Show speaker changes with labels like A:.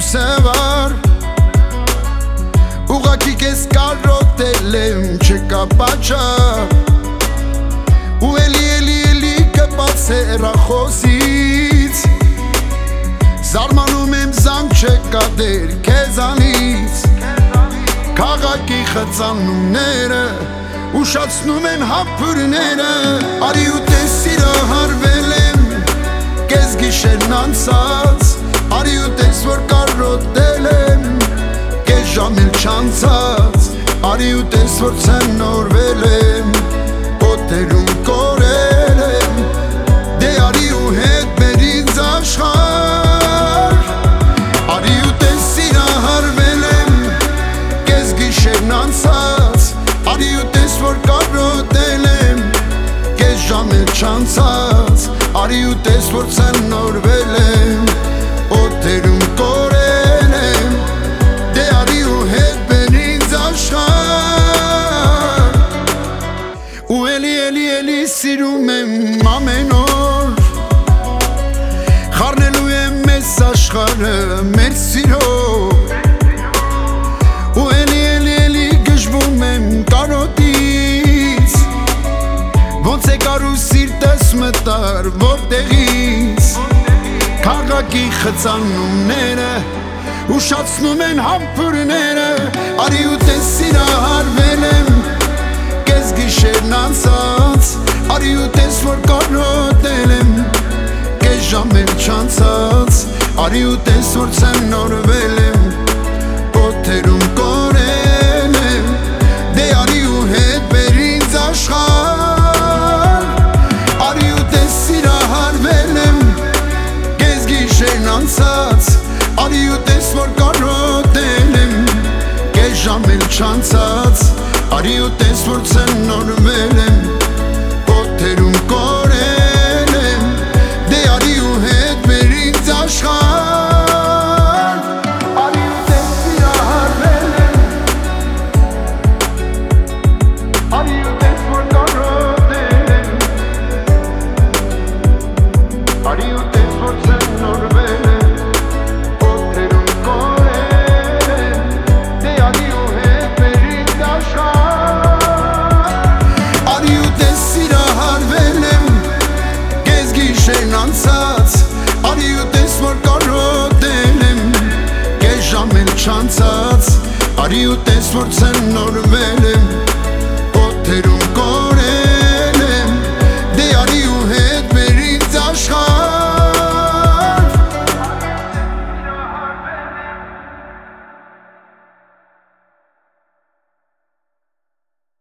A: սևար Ուղղակի կես կարոտել եմ չկա պատճառ Ու էլի կպած հեռախոսից Զարմանում եմ զանգ չկա դեր քեզանից Քաղաքի խծանումները ուշացնում են հապուրները Արի ու տես սիրահարվել եմ կես գիշերն անցած Արի ու տես որ կարոտել եմ կես ժամ էլ չանցած Արի ու տես որ ցնորվել եմ օտերում կորել եմ Դե արի ու հետ մեր ինձ աշխարհ Արի ու տես սիրահարվել եմ կես գիշերն անցած Արի ու տես որ կարոտել եմ կես ժամ էլ չանցած Արի ու տես որ ցնորվել եմ օտերում կորել եմ Դե արի ու հետ մեր ինձ աշխարհ Ու էլի սիրում եմ ամեն օր Խառնելու եմ մեզ աշխարհը մեր սիրով Ու էլի գժվում եմ կարոտից Ոնց է կարու սիրտս մտար որտեղից Քաղաքի խծանումները ուշացնում են համբուրները Արի ու տես սիրահարվել եմ կես գիշերն անցած Արի ու տես որ կարոտել եմ կես ժամ էլ չանցած Արի ու տես որ ցնորվել եմ օտերում կորել եմ Դե արի ու հետ մեր ինձ աշխարհ Արի ու տես սիրահարվել եմ կես գիշերն անցած Արի ու տես որ կարոտել եմ կես ժամ էլ չանցած Արի ու տես որ ցնորվել եմ օտերում կորել եմ Դե արի ու հետ մեր ինձ աշխարհ Արի ու տես սիրահարվել եմ Արի ու տես որ կարոտել եմ Արի ու տես որ ցնորվել եմ օտերում կորել եմ Դե արի ու հետ մեր ինձ աշխարհ Արի ու տես սիրահարվել եմ կես գիշերն անցած Արի ու տես որ կարոտել եմ կես ժամ էլ չանցած Արի ու տես որ ցնորվել եմ